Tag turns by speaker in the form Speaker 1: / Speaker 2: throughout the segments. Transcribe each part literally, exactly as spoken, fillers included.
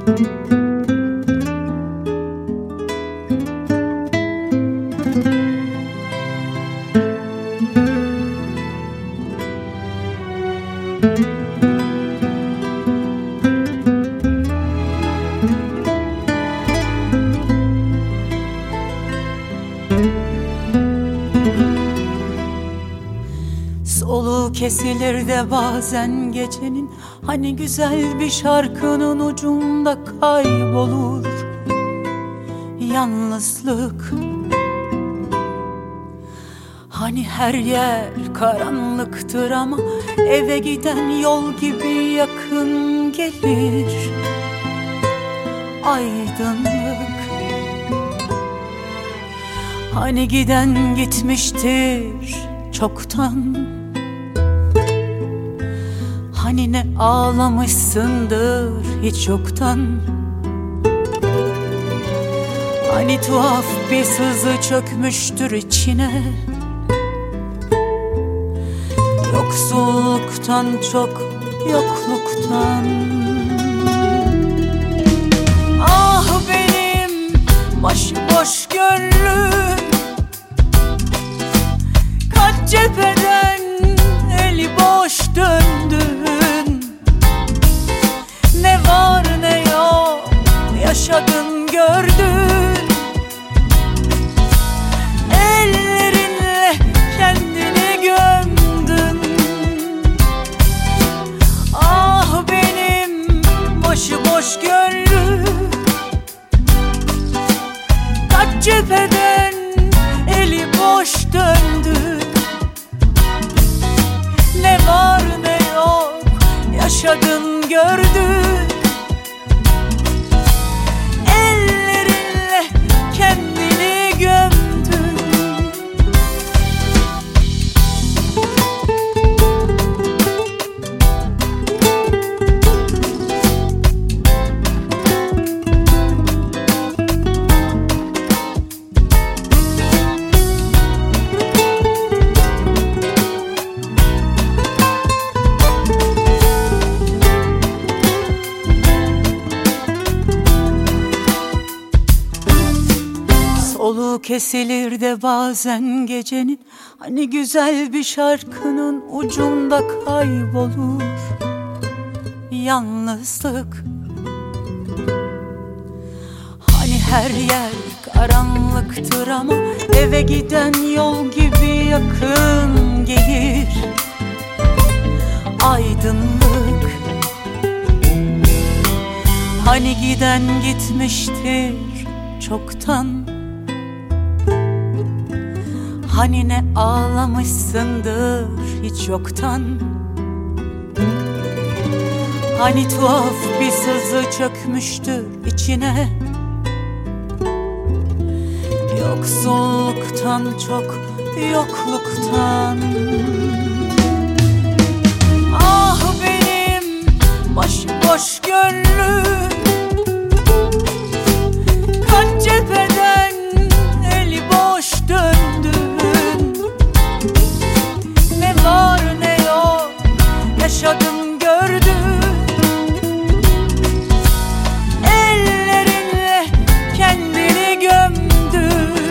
Speaker 1: Soluğu kesilir de bazen gecenin, hani güzel bir şarkının ucunda kaybolur yalnızlık. Hani her yer karanlıktır ama eve giden yol gibi yakın gelir aydınlık. Hani giden gitmiştir çoktan, hani ne ağlamışsındır hiç yoktan. Hani tuhaf bir sızı çökmüştür içine, yoksulluktan çok yokluktan. Ah benim başıboş gönlüm, kaç cepheden eli boş döndün. Ne var ne yok yaşadın gördün. Ellerinle kendini gömdün. Ah benim başıboş gönlüm, kaç cepheden eli boş döndü. Ne var ne yok yaşadın gördün. Ellerinle kendini gömdün. Soluğu kesilir de bazen gecenin, hani güzel bir şarkının ucunda kaybolur yalnızlık. Hani her yer karanlıktır ama eve giden yol gibi yakın gelir aydınlık. Hani giden gitmiştir çoktan, hani ne ağlamışsındır hiç yoktan. Hani tuhaf bir sızı çökmüştür içine, yoksulluktan çok yokluktan. Ah benim başıboş gönlüm, kaç cepheden eli boş döndün. Ne var ne yok yaşadın gördün. Ellerinle kendini gömdün.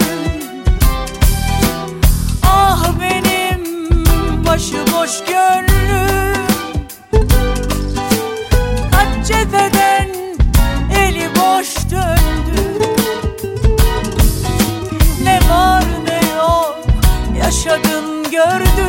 Speaker 1: Ah benim başıboş gönlüm, kaç cepheden eli boş döndü. Ne var ne yok yaşadın gördün.